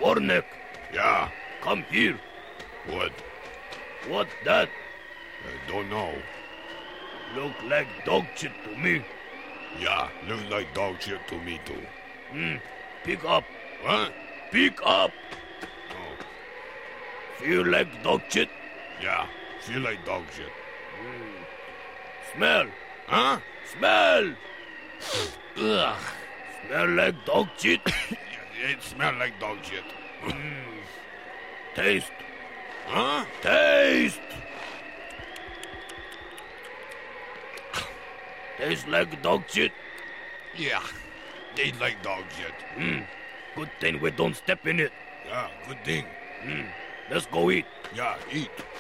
Foreneck, Yeah. come here. What? What that? I don't know. Look like dog shit to me. Yeah, look like dog shit to me too. Pick up. What? Pick up. Oh, Feel like dog shit. yeah, feel like dog shit. Smell. Huh? Smell. Ugh. Smell like dog shit. It smell like dog shit. Taste. Huh? Taste. Taste like dog shit. Yeah, they like dog shit. Good thing we don't step in it. Yeah, good thing. Let's go eat. Yeah, eat.